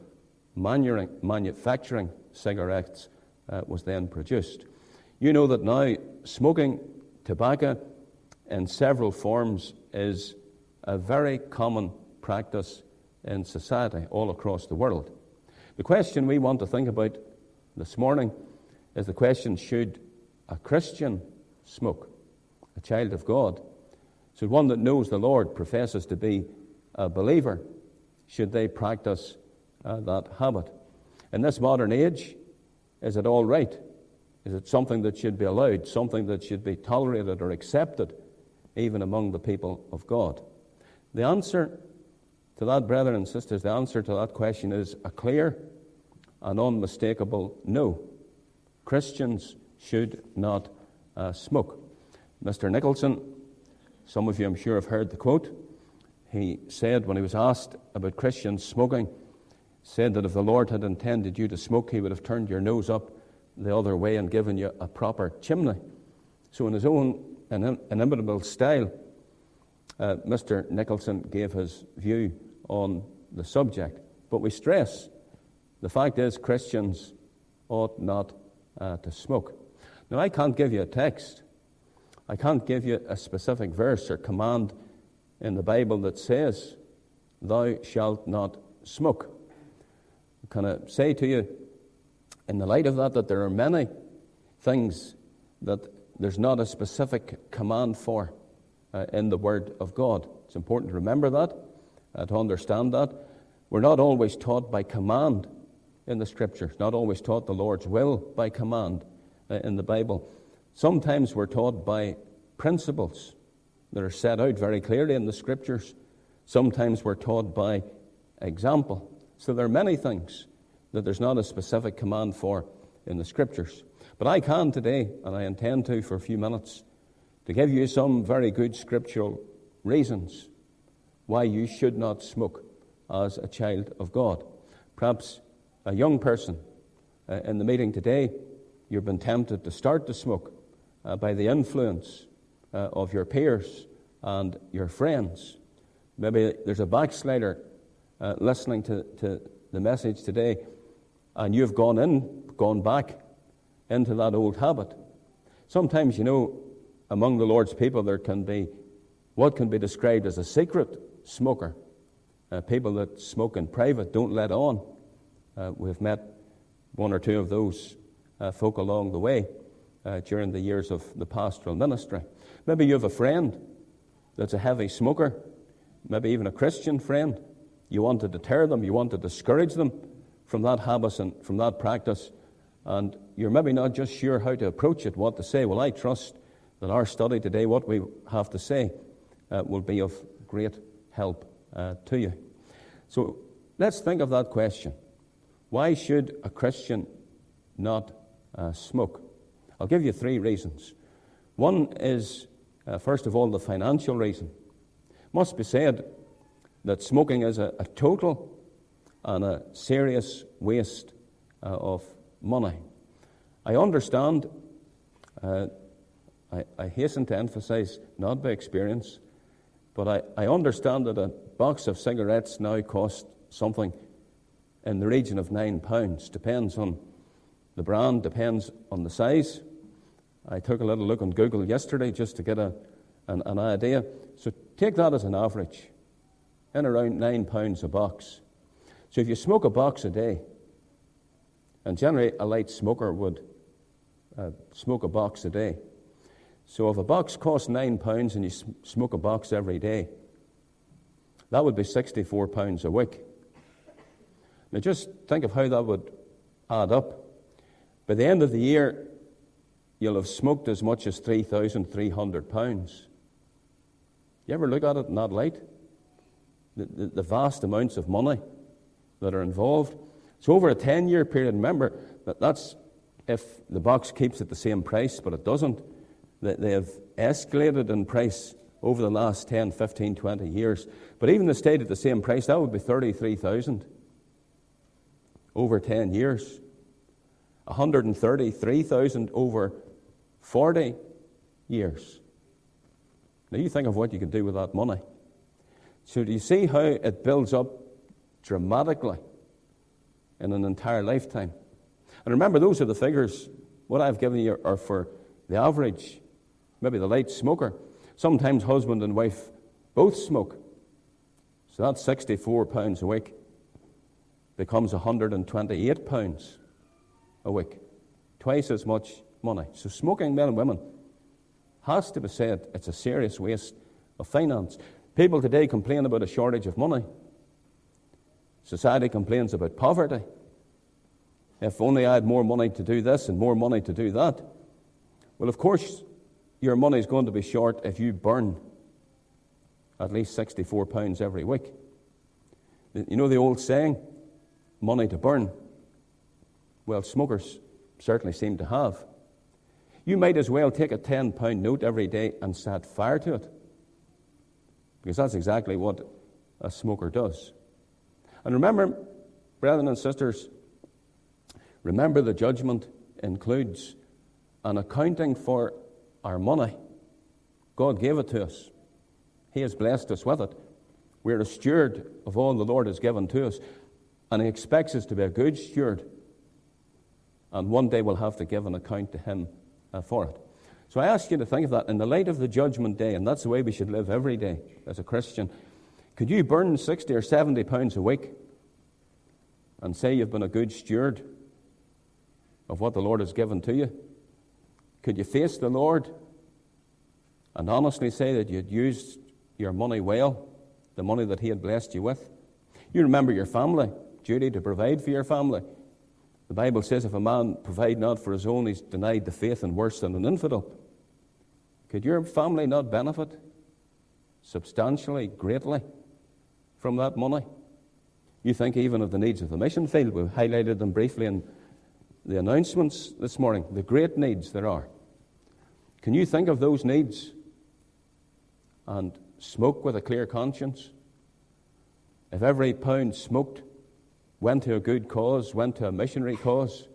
manufacturing cigarettes was then produced. You know that now smoking tobacco in several forms is a very common practice in society all across the world. The question we want to think about this morning is the question, should a Christian smoke? A child of God? Should one that knows the Lord, professes to be a believer, should they practice that habit? In this modern age, is it all right? Is it something that should be allowed, something that should be tolerated or accepted, even among the people of God? The answer to that, brethren and sisters, the answer to that question is a clear and unmistakable no. Christians should not smoke. Mr. Nicholson, some of you I'm sure have heard the quote. He said when he was asked about Christians smoking, said that if the Lord had intended you to smoke, he would have turned your nose up the other way and given you a proper chimney. So in his own inimitable style, Mr. Nicholson gave his view on the subject. But we stress, the fact is Christians ought not to smoke. Now, I can't give you a text. I can't give you a specific verse or command in the Bible that says, thou shalt not smoke. Can I say to you, in the light of that there are many things that there's not a specific command for in the Word of God. It's important to remember that, to understand that. We're not always taught by command in the Scriptures, not always taught the Lord's will by command in the Bible. Sometimes we're taught by principles that are set out very clearly in the Scriptures. Sometimes we're taught by example. So there are many things that there's not a specific command for in the Scriptures. But I can today, and I intend to for a few minutes, to give you some very good scriptural reasons why you should not smoke as a child of God. Perhaps a young person in the meeting today, you've been tempted to start to smoke by the influence of your peers and your friends. Maybe there's a backslider listening to the message today, and you've gone back into that old habit. Sometimes, among the Lord's people, there can be what can be described as a secret smoker. People that smoke in private, don't let on. We've met one or two of those folk along the way during the years of the pastoral ministry. Maybe you have a friend that's a heavy smoker, maybe even a Christian friend. You want to deter them, you want to discourage them from that habit and from that practice, and you're maybe not just sure how to approach it, what to say. Well, I trust that our study today, what we have to say, will be of great help to you. So let's think of that question. Why should a Christian not smoke? I'll give you 3 reasons. One is, first of all, the financial reason. It must be said that smoking is a total and a serious waste of money. I understand, I hasten to emphasize, not by experience, but I understand that a box of cigarettes now costs something in the region of £9. Depends on the brand, depends on the size. I took a little look on Google yesterday just to get an idea. So take that as an average, in around £9 a box. So if you smoke a box a day, and generally a light smoker would smoke a box a day. So if a box costs £9 and you smoke a box every day, that would be £64 a week. Now just think of how that would add up. By the end of the year, you'll have smoked as much as £3,300. You ever look at it in that light? The vast amounts of money that are involved. So over a 10-year period, remember, that's if the box keeps at the same price, but it doesn't. They have escalated in price over the last 10, 15, 20 years. But even if they stayed at the same price, that would be $33,000 over 10 years. $133,000 over 40 years. Now you think of what you could do with that money. So do you see how it builds up dramatically in an entire lifetime? And remember, those are the figures. What I've given you are for the average, maybe the light smoker. Sometimes husband and wife both smoke. So that's £64 a week. Becomes £128 a week. Twice as much money. So smoking, men and women, has to be said, it's a serious waste of finance. People today complain about a shortage of money. Society complains about poverty. If only I had more money to do this and more money to do that. Well, of course, your money is going to be short if you burn at least £64 every week. You know the old saying, money to burn? Well, smokers certainly seem to have. You might as well take a £10 note every day and set fire to it, because that's exactly what a smoker does. And remember, brethren and sisters, remember the judgment includes an accounting for our money. God gave it to us. He has blessed us with it. We're a steward of all the Lord has given to us, and He expects us to be a good steward. And one day we'll have to give an account to Him for it. So I ask you to think of that in the light of the judgment day, and that's the way we should live every day as a Christian. Could you burn 60 or 70 pounds a week and say you've been a good steward of what the Lord has given to you? Could you face the Lord and honestly say that you'd used your money well, the money that He had blessed you with? You remember your family, duty to provide for your family. The Bible says if a man provide not for his own, he's denied the faith and worse than an infidel. Could your family not benefit substantially, greatly from that money? You think even of the needs of the mission field. We've highlighted them briefly in the announcements this morning, the great needs there are. Can you think of those needs and smoke with a clear conscience? If every pound smoked went to a good cause, went to a missionary cause,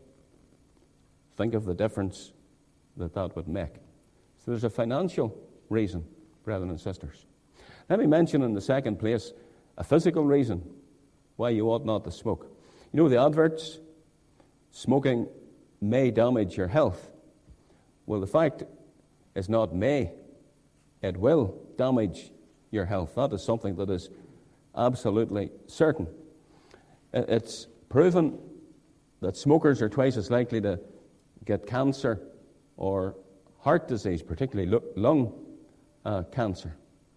think of the difference that would make. So there's a financial reason, brethren and sisters. Let me mention in the second place a physical reason why you ought not to smoke. You know the adverts, smoking may damage your health. Well, the fact is not may, it will damage your health. That is something that is absolutely certain. It's proven that smokers are twice as likely to get cancer or heart disease, particularly lung cancer.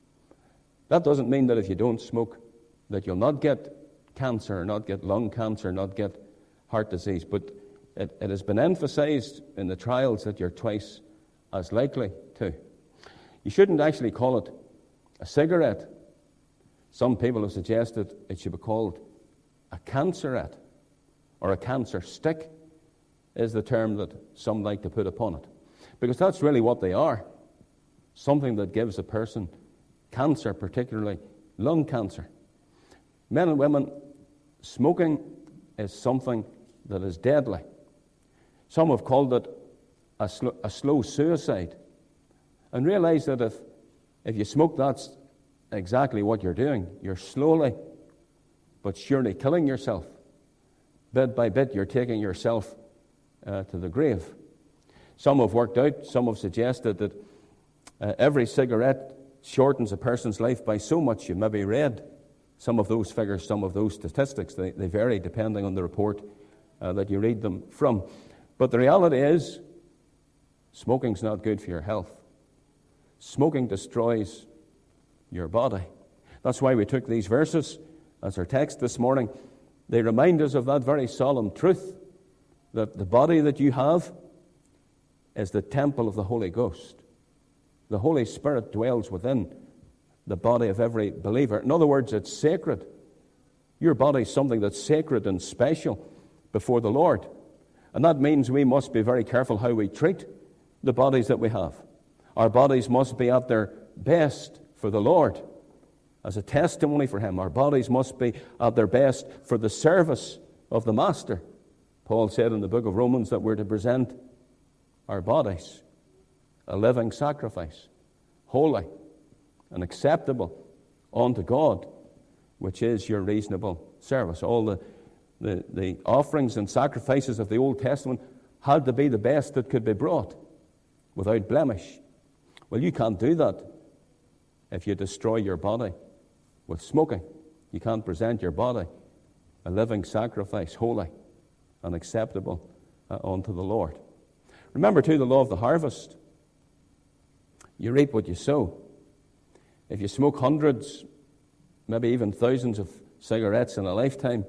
That doesn't mean that if you don't smoke that you'll not get cancer, not get lung cancer, not get heart disease. But it has been emphasized in the trials that you're twice as likely to. You shouldn't actually call it a cigarette. Some people have suggested it should be called a cancerette, or a cancer stick is the term that some like to put upon it. Because that's really what they are. Something that gives a person cancer, particularly lung cancer. Men and women, smoking is something that is deadly. Some have called it a slow suicide. And realize that if you smoke, that's exactly what you're doing. You're slowly but surely killing yourself. Bit by bit, you're taking yourself to the grave. Some have worked out, some have suggested that every cigarette shortens a person's life by so much. You maybe read some of those figures, some of those statistics. They vary depending on the report that you read them from. But the reality is, smoking's not good for your health. Smoking destroys your body. That's why we took these verses as our text this morning. They remind us of that very solemn truth, that the body that you have is the temple of the Holy Ghost. The Holy Spirit dwells within the body of every believer. In other words, it's sacred. Your body is something that's sacred and special before the Lord. And that means we must be very careful how we treat the bodies that we have. Our bodies must be at their best for the Lord, as a testimony for Him. Our bodies must be at their best for the service of the Master. Paul said in the book of Romans that we're to present our bodies a living sacrifice, holy and acceptable unto God, which is your reasonable service. All the offerings and sacrifices of the Old Testament had to be the best that could be brought, without blemish. Well, you can't do that if you destroy your body with smoking. You can't present your body a living sacrifice, holy and acceptable unto the Lord. Remember, too, the law of the harvest. You reap what you sow. If you smoke hundreds, maybe even thousands of cigarettes in a lifetime,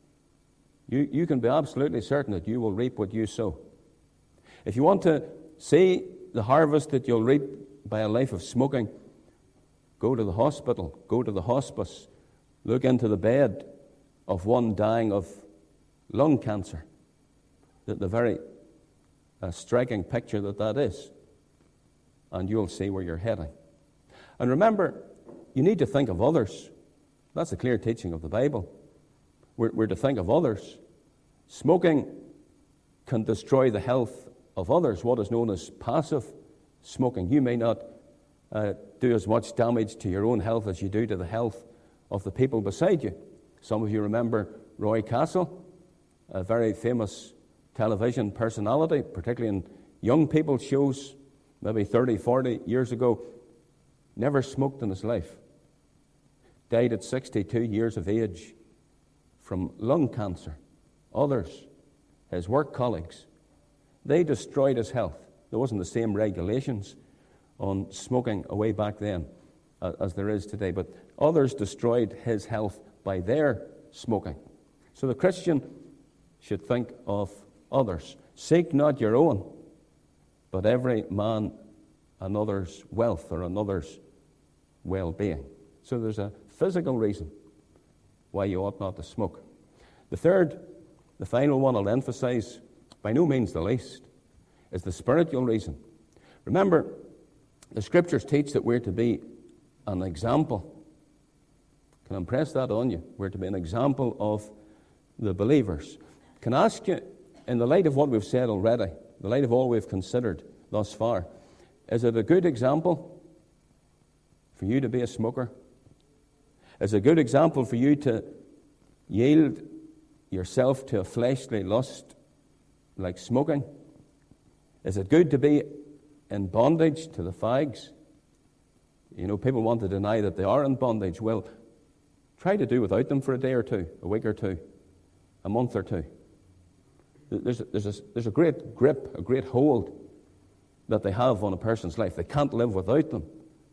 you can be absolutely certain that you will reap what you sow. If you want to see the harvest that you'll reap by a life of smoking, go to the hospital, go to the hospice, look into the bed of one dying of lung cancer. The very striking picture that is. And you'll see where you're heading. And remember, you need to think of others. That's a clear teaching of the Bible. We're to think of others. Smoking can destroy the health of others, what is known as passive smoking. You may not do as much damage to your own health as you do to the health of the people beside you. Some of you remember Roy Castle, a very famous television personality, particularly young people's shows, maybe 30, 40 years ago, never smoked in his life. Died at 62 years of age from lung cancer. Others, his work colleagues, they destroyed his health. There wasn't the same regulations on smoking way back then as there is today, but others destroyed his health by their smoking. So the Christian should think of others. Seek not your own, but every man another's wealth or another's well-being. So there's a physical reason why you ought not to smoke. The third, the final one I'll emphasize, by no means the least, is the spiritual reason. Remember, the Scriptures teach that we're to be an example. Can I impress that on you? We're to be an example of the believers. Can I ask you, in the light of what we've said already, the light of all we've considered thus far, is it a good example for you to be a smoker? Is it a good example for you to yield yourself to a fleshly lust like smoking? Is it good to be in bondage to the fags? You know, people want to deny that they are in bondage. Well, try to do without them for a day or two, a week or two, a month or two. There's a great grip, a great hold that they have on a person's life. They can't live without them.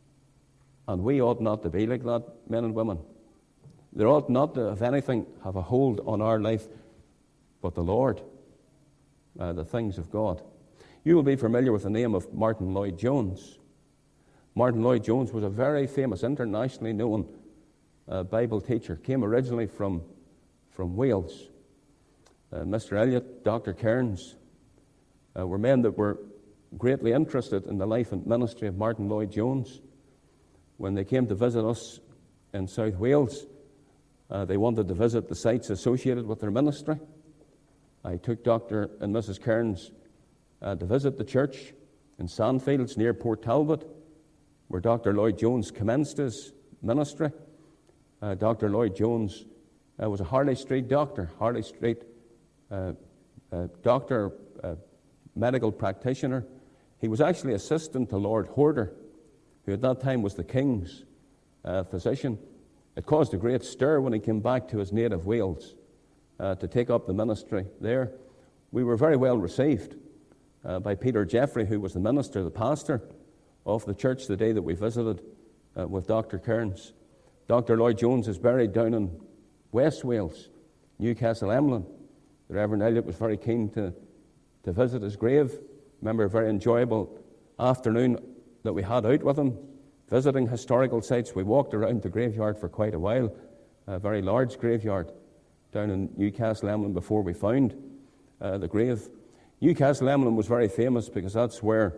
And we ought not to be like that, men and women. There ought not to, if anything, have a hold on our life but the Lord, the things of God. You will be familiar with the name of Martin Lloyd-Jones. Martin Lloyd-Jones was a very famous, internationally known Bible teacher. Came originally from Wales. Mr. Elliot, Dr. Cairns were men that were greatly interested in the life and ministry of Martin Lloyd-Jones. When they came to visit us in South Wales, they wanted to visit the sites associated with their ministry. I took Dr. and Mrs. Cairns to visit the church in Sandfields near Port Talbot, where Dr. Lloyd-Jones commenced his ministry. Dr. Lloyd-Jones was a Harley Street doctor, medical practitioner. He was actually assistant to Lord Horder, who at that time was the king's physician. It caused a great stir when he came back to his native Wales to take up the ministry there. We were very well received by Peter Jeffrey, who was the minister, the pastor of the church the day that we visited with Dr. Cairns. Dr. Lloyd-Jones is buried down in West Wales, Newcastle Emlyn. The Reverend Elliot was very keen to visit his grave. Remember a very enjoyable afternoon that we had out with him, visiting historical sites. We walked around the graveyard for quite a while, a very large graveyard down in Newcastle Emlyn before we found the grave. Newcastle Emlyn was very famous because that's where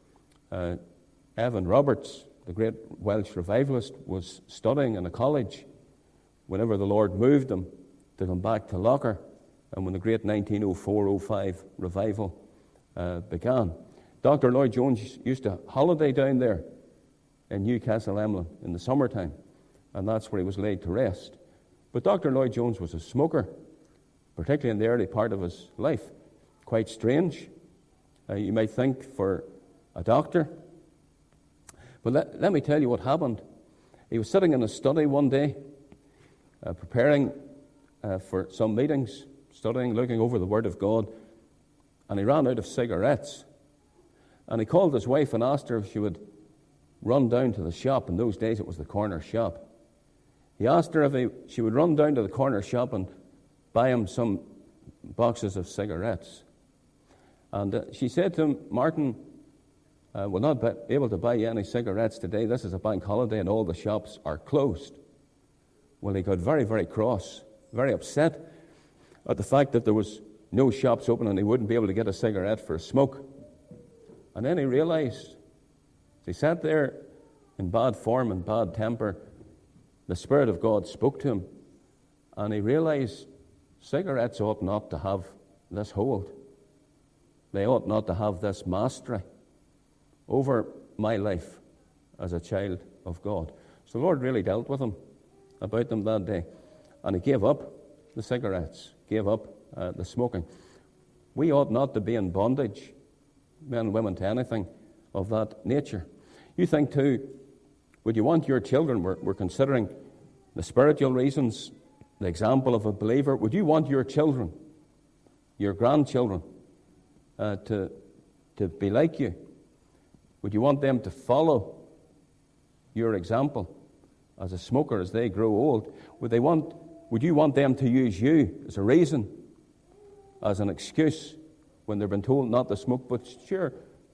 Evan Roberts, the great Welsh revivalist, was studying in a college whenever the Lord moved him to come back to Locker and when the great 1904-05 revival began. Dr. Lloyd-Jones used to holiday down there in Newcastle Emlyn in the summertime, and that's where he was laid to rest. But Dr. Lloyd-Jones was a smoker, particularly in the early part of his life. Quite strange, you might think, for a doctor. But let me tell you what happened. He was sitting in his study one day, preparing for some meetings, studying, looking over the Word of God, and he ran out of cigarettes. And he called his wife and asked her if she would run down to the shop. In those days, it was the corner shop. He asked her if she would run down to the corner shop and buy him some boxes of cigarettes. And she said to him, "Martin, we'll not be able to buy you any cigarettes today. This is a bank holiday and all the shops are closed." Well, he got very, very cross, very upset at the fact that there was no shops open and he wouldn't be able to get a cigarette for a smoke. And then he realized, as he sat there in bad form and bad temper, the Spirit of God spoke to him, and he realized cigarettes ought not to have this hold. They ought not to have this mastery over my life as a child of God. So the Lord really dealt with him about them that day, and he gave up the cigarettes, gave up the smoking. We ought not to be in bondage men and women to anything of that nature. You think too, would you want your children, we're considering the spiritual reasons, the example of a believer, would you want your children, your grandchildren, to be like you? Would you want them to follow your example as a smoker as they grow old? Would you want them to use you as a reason, as an excuse when they've been told not to smoke? But sure,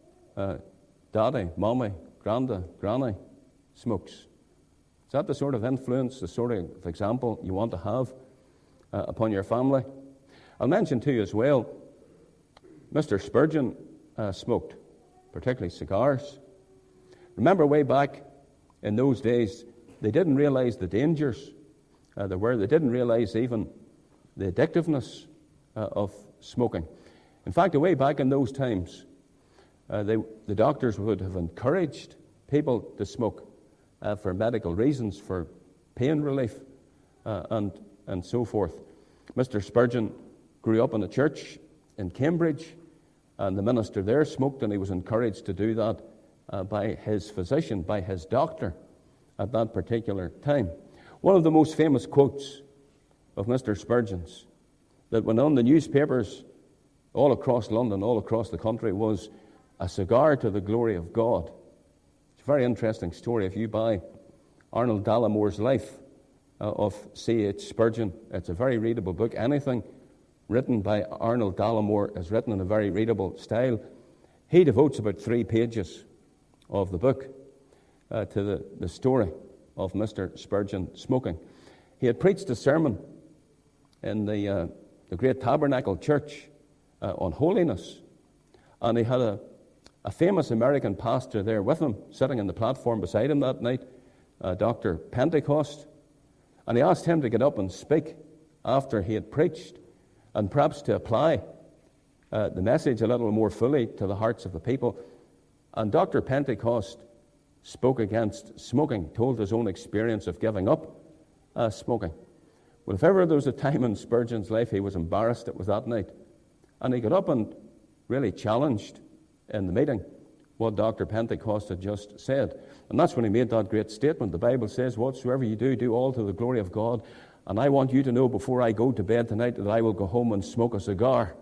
daddy, mommy, granny smokes. Is that the sort of influence, the sort of example you want to have upon your family? I'll mention to you as well, Mr. Spurgeon smoked, particularly cigars. Remember way back in those days, they didn't realize the dangers there were. They didn't realize even the addictiveness of smoking. In fact, way back in those times, the doctors would have encouraged people to smoke for medical reasons, for pain relief, and so forth. Mr. Spurgeon grew up in a church in Cambridge, and the minister there smoked, and he was encouraged to do that by his physician, by his doctor at that particular time. One of the most famous quotes of Mr. Spurgeon's that went on the newspapers all across London, all across the country, was "A cigar to the glory of God." It's a very interesting story. If you buy Arnold Dallamore's life of C.H. Spurgeon, it's a very readable book. Anything written by Arnold Dallamore is written in a very readable style. He devotes about 3 pages of the book to the story of Mr. Spurgeon smoking. He had preached a sermon in the great Tabernacle Church on holiness, and he had a famous American pastor there with him, sitting in the platform beside him that night, Dr. Pentecost, and he asked him to get up and speak after he had preached, and perhaps to apply the message a little more fully to the hearts of the people. And Dr. Pentecost spoke against smoking, told his own experience of giving up smoking. Well, if ever there was a time in Spurgeon's life he was embarrassed, it was that night. And he got up and really challenged in the meeting what Dr. Pentecost had just said. And that's when he made that great statement. The Bible says, "Whatsoever you do, do all to the glory of God. And I want you to know before I go to bed tonight that I will go home and smoke a cigar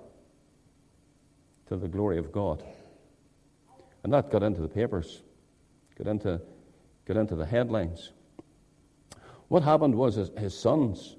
to the glory of God." And that got into the papers, got into the headlines. What happened was his sons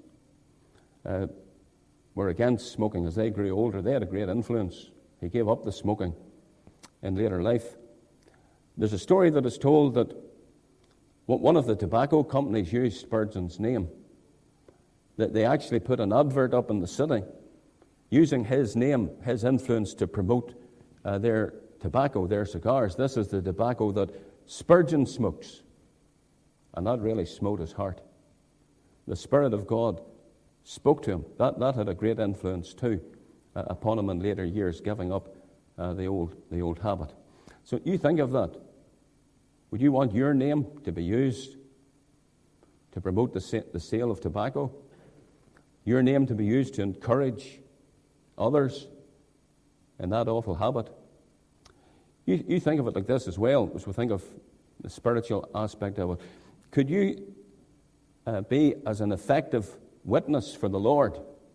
were against smoking as they grew older. They had a great influence. He gave up the smoking in later life. There's a story that is told that one of the tobacco companies used Spurgeon's name. That they actually put an advert up in the city using his name, his influence, to promote their tobacco, their cigars. This is the tobacco that Spurgeon smokes. And that really smote his heart. The Spirit of God spoke to him. That had a great influence too upon him in later years, giving up the old habit. So you think of that. Would you want your name to be used to promote the sale of tobacco? Your name to be used to encourage others in that awful habit? You think of it like this as well, as we think of the spiritual aspect of it. Could you be as an effective witness for the Lord?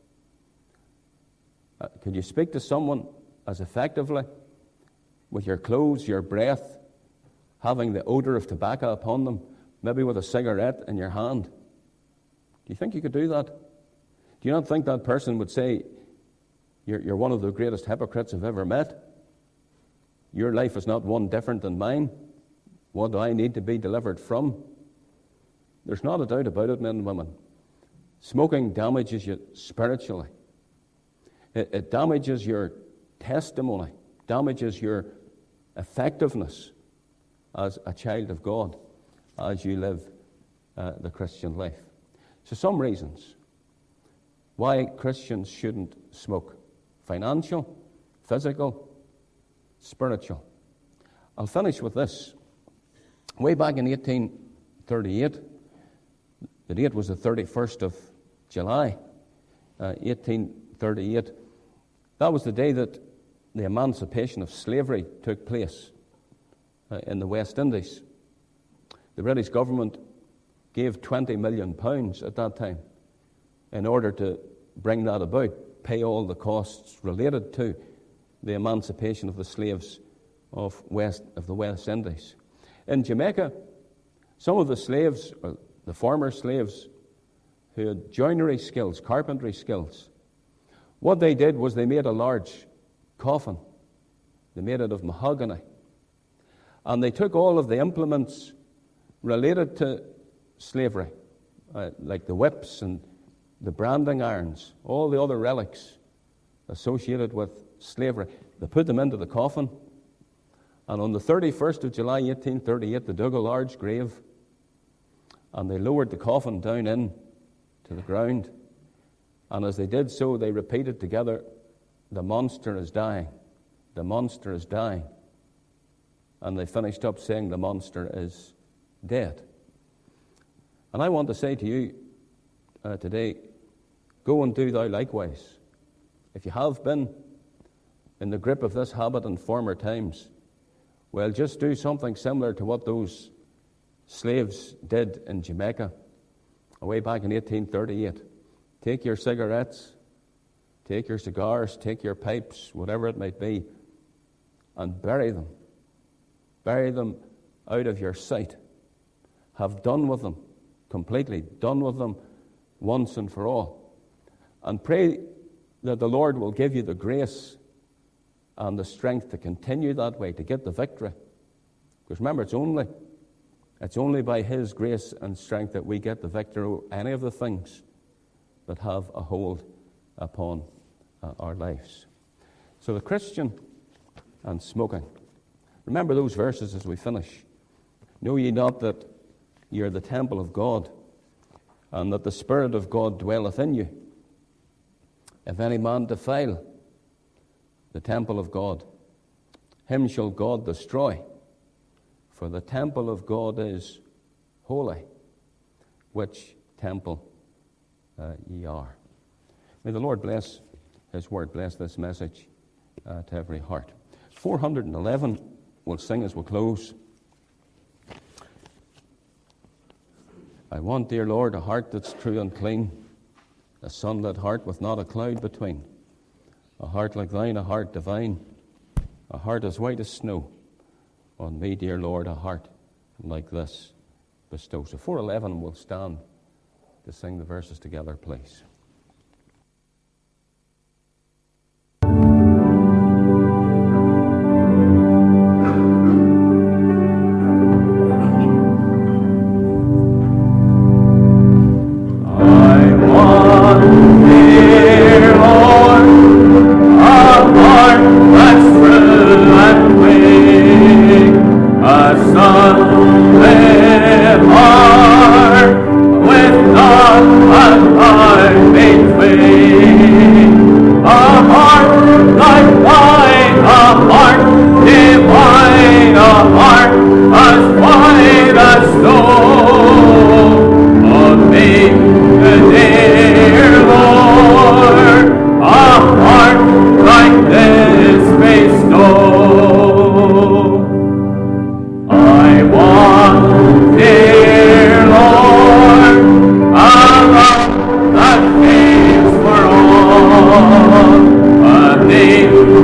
Could you speak to someone as effectively with your clothes, your breath, having the odor of tobacco upon them, maybe with a cigarette in your hand? Do you think you could do that? Do you not think that person would say, you're one of the greatest hypocrites I've ever met? Your life is not one different than mine. What do I need to be delivered from? There's not a doubt about it, men and women. Smoking damages you spiritually. It damages your testimony, damages your effectiveness as a child of God as you live the Christian life. So some reasons why Christians shouldn't smoke: financial, physical, spiritual. I'll finish with this. Way back in 1838, the date was the 31st of July, 1838. That was the day that the emancipation of slavery took place in the West Indies. The British government gave £20 million at that time in order to bring that about, pay all the costs related to the emancipation of the slaves of the West Indies. In Jamaica, some of the slaves, or the former slaves, who had joinery skills, carpentry skills, what they did was they made a large coffin. They made it of mahogany. And they took all of the implements related to slavery, like the whips and the branding irons, all the other relics associated with slavery. They put them into the coffin, and on the 31st of July, 1838, they dug a large grave, and they lowered the coffin down in to the ground. And as they did so, they repeated together, "The monster is dying. The monster is dying." And they finished up saying, "The monster is dead." And I want to say to you today, go and do thou likewise. If you have been in the grip of this habit in former times, well, just do something similar to what those slaves did in Jamaica way back in 1838. Take your cigarettes, take your cigars, take your pipes, whatever it might be, and bury them. Bury them out of your sight. Have done with them completely, done with them once and for all. And pray that the Lord will give you the grace and the strength to continue that way, to get the victory. Because remember, it's only by His grace and strength that we get the victory over any of the things that have a hold upon our lives. So the Christian and smoking. Remember those verses as we finish. Know ye not that ye are the temple of God, and that the Spirit of God dwelleth in you? If any man defile the temple of God, him shall God destroy. For the temple of God is holy, which temple ye are. May the Lord bless His word, bless this message to every heart. 411 we'll sing as we close. I want, dear Lord, a heart that's true and clean, a sunlit heart with not a cloud between, a heart like thine, a heart divine, a heart as white as snow. On me, dear Lord, a heart like this bestow. So 411 will stand to sing the verses together, please. Name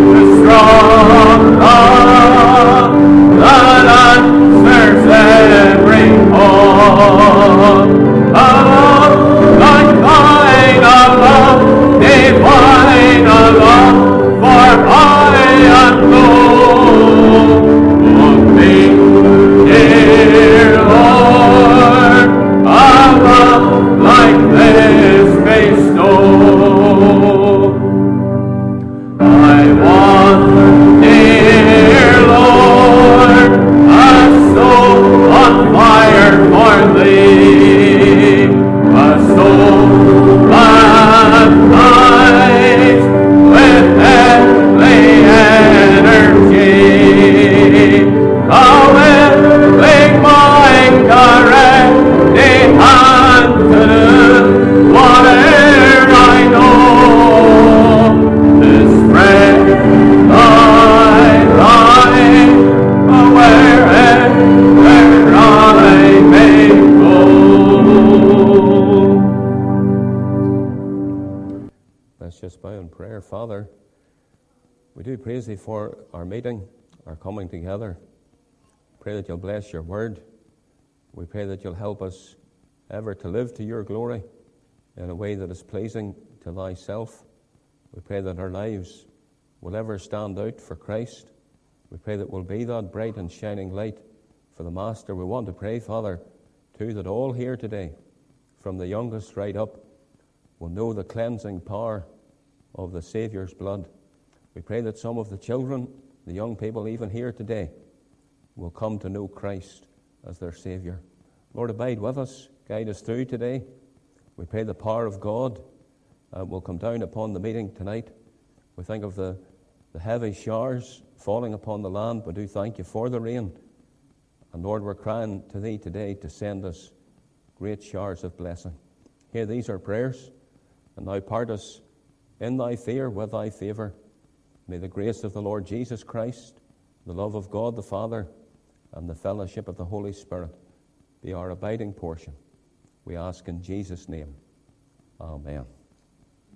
prayer. Father, we do praise Thee for our meeting, our coming together. Pray that You'll bless Your word. We pray that You'll help us ever to live to Your glory in a way that is pleasing to Thyself. We pray that our lives will ever stand out for Christ. We pray that we'll be that bright and shining light for the Master. We want to pray, Father, too, that all here today, from the youngest right up, will know the cleansing power of the Saviour's blood. We pray that some of the children, the young people even here today, will come to know Christ as their Saviour. Lord, abide with us, guide us through today. We pray the power of God will come down upon the meeting tonight. We think of the heavy showers falling upon the land. We do thank You for the rain. And Lord, we're crying to Thee today to send us great showers of blessing. Hear these our prayers, and now part us in Thy fear with Thy favour. May the grace of the Lord Jesus Christ, the love of God the Father, and the fellowship of the Holy Spirit be our abiding portion. We ask in Jesus' name. Amen.